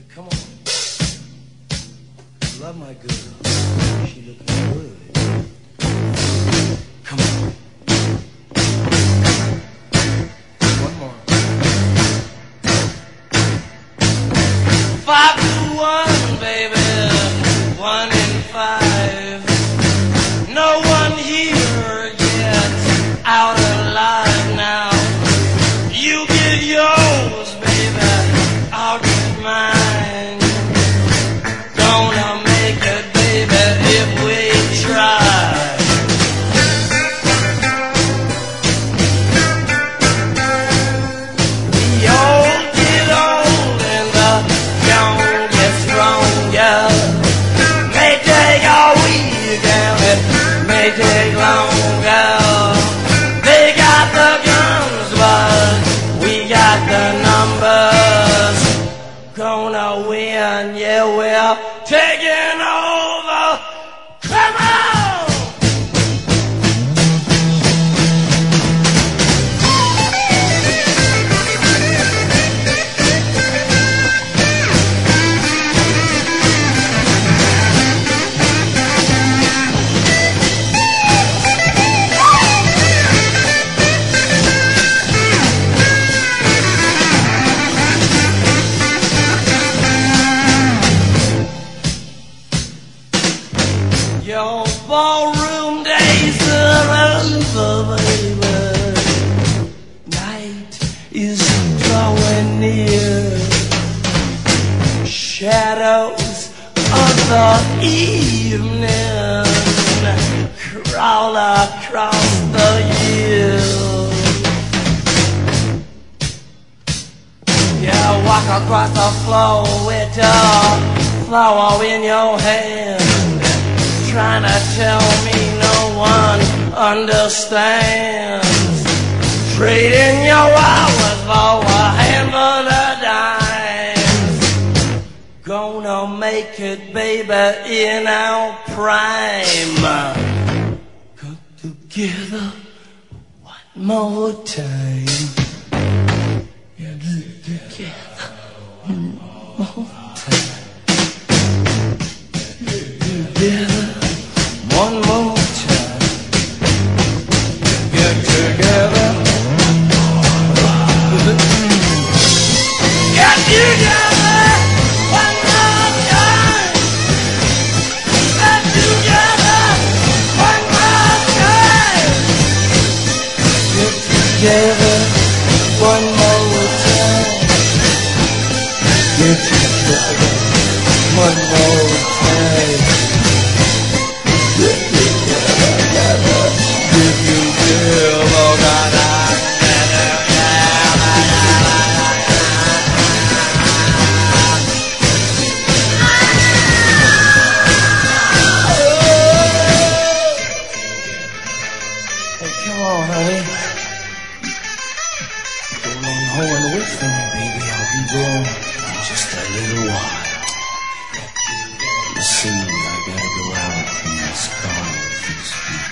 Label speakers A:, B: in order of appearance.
A: Come on. I love my girl. She looking good. Come on. One more. 5 to 1, baby. 1 in 5. No one here gets out alive now. You get yours, baby. I'll get mine. Gonna make it, baby, if we try. We all get old and the young get stronger. May take a week and it may take longer. They got the guns, but we got the numbers. Gonna win, yeah, we're taking over. Come on! Your ballroom days are over, baby. Night is drawing near. Shadows of the evening crawl across the hills. You walk across the floor with a flower in your hand, trying to tell me no one understands. Trading your hours for a handful of dimes. Gonna make it, baby, in our prime. Come together one more time. Get together one more time. Get together one more time. Get together. Get together one more time. Get together one more time. Get together one more time. Get together one more time. Come on, honey. Go along home and wait for me, baby. I'll be there in just a little while. You see, I gotta go out in this car with these people.